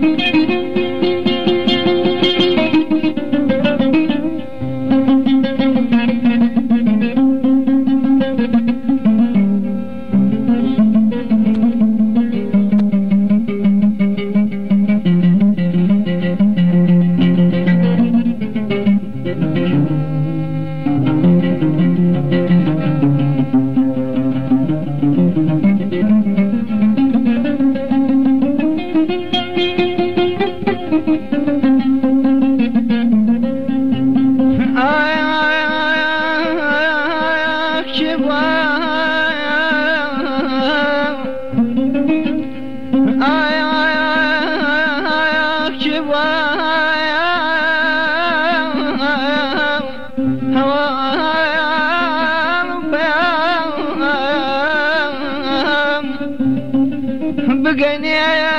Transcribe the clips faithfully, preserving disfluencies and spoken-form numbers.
بقني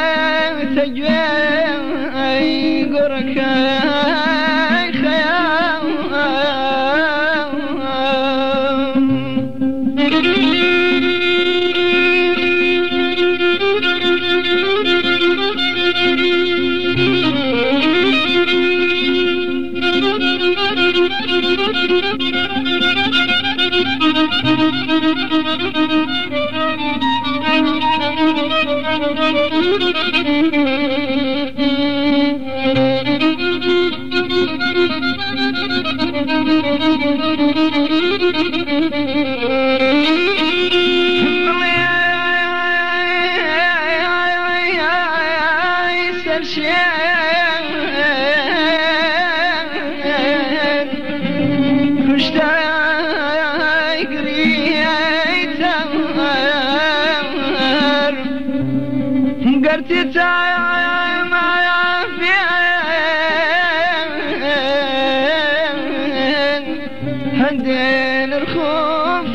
تجوي قرك خيام قرتي تايم عافين هندين الخوف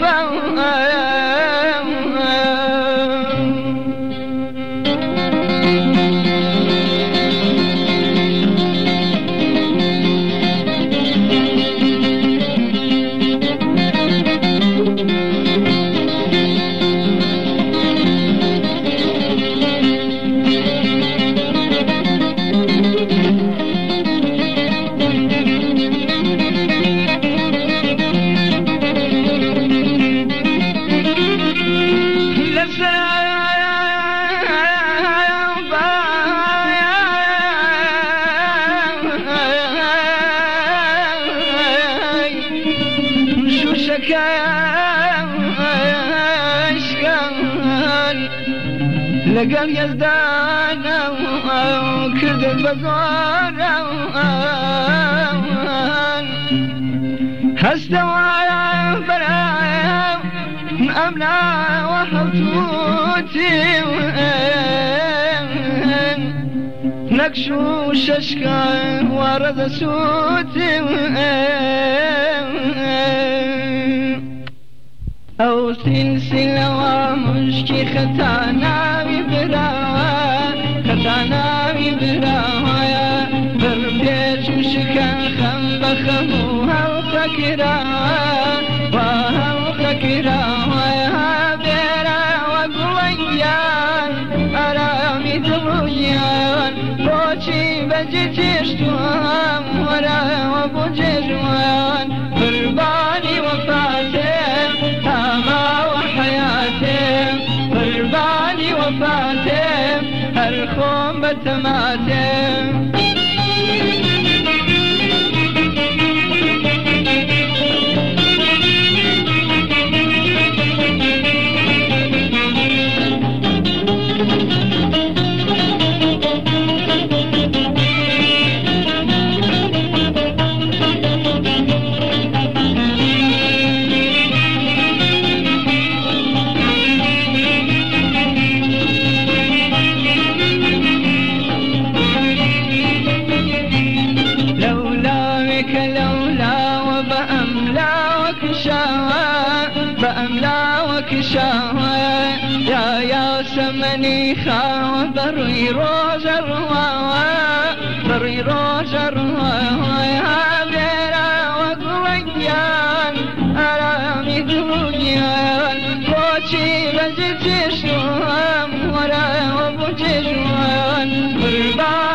لقل يزدان وكرد البزار هستوى برايا أملا وحوتوتي نكشو ششكا ورد سوتي أو سلسلة ومشكي ختانا ببرا ختانا ببرا يا بربيش وشكا خم بخموها وخكرا وها وخكرا يا برا وقويان أرامي تبويان بوشي بجتشتوام ورا وبججوان قرباني وفاتي قرباني وفاتم هالخوم بتماتم يا يا سمني خا بري روج الروا بري روج الروا يا بيرا وقويان أرامي دنيان بوشي بجتشوام ورا وبججوان قربان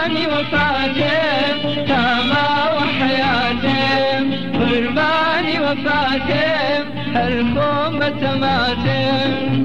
وفاتم هالخوم ماتم.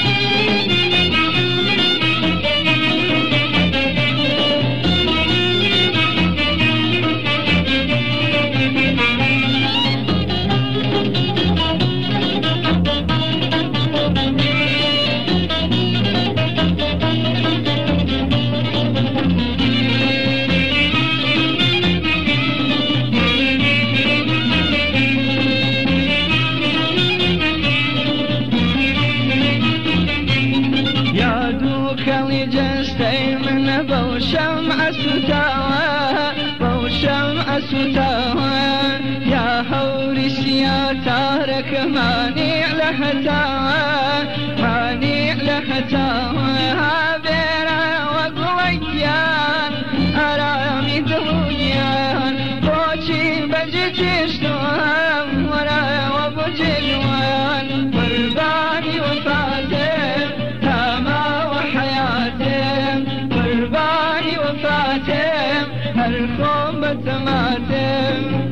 شمع ستاوى وشمع ستاوى يا هورس يا تارك مانع لهتاوى مانع لهتاوى هابيرا وقويان أرامي دلويان بوشي بجتشتوام ورا وبجلوان قرباني وفاتم تاما وحياتم قرباني وفاتم هالخوم بتماتم.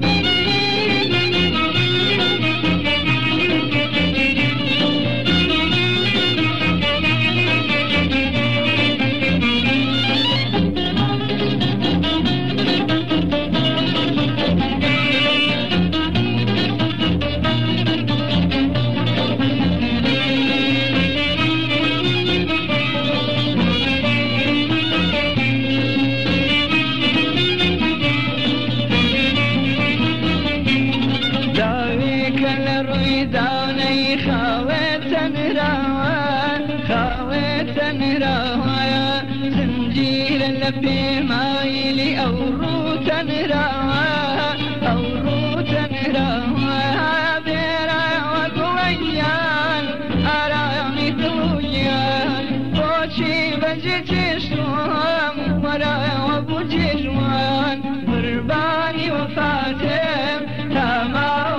داوني خاوتن راوى خاوتن راوى زنجير اللبي مايلي أو روتن راوى أو روتن راوى بيرا وقويان أرامي ثويان بوشي بجتشتوام ورا وبجلوان قرباني وفاتم تاما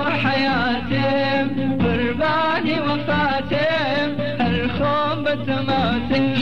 وحياتم قرباني وفاتم هالخوم بتماتم.